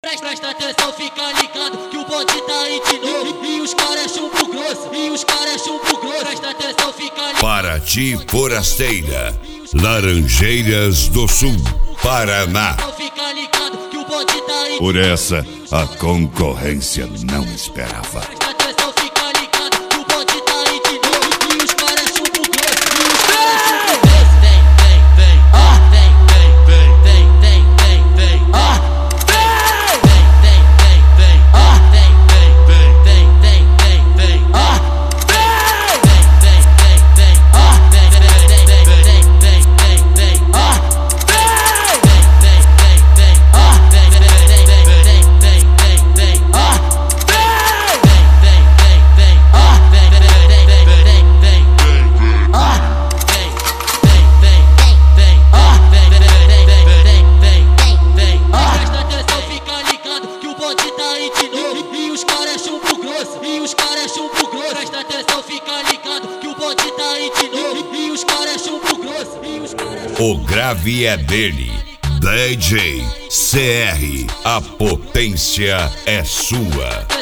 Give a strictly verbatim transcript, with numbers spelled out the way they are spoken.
Presta, presta atenção, fica ligado que o bonde tá aí de novo. E os caras é chumbo grosso, e os caras é chumbo grosso. Presta atenção, fica ligado. Paraty Forasteira, Laranjeiras do Sul, Paraná. Fica ligado que o bonde tá aí. Por essa, a concorrência não esperava. Presta atenção, fica ligado que o bonde tá aí de novo. E os caras é chumbo grosso, e os caras é chumbo grosso. Vem, vem, vem, ah, vem, vem, vem, vem, vem, vem, vem, ah. E os caras é chumbo grosso. Presta atenção, fica ligado que o bonde tá aí de novo. E os caras é chumbo grosso. E os caras... O grave é dele, D J C R, a potência é sua.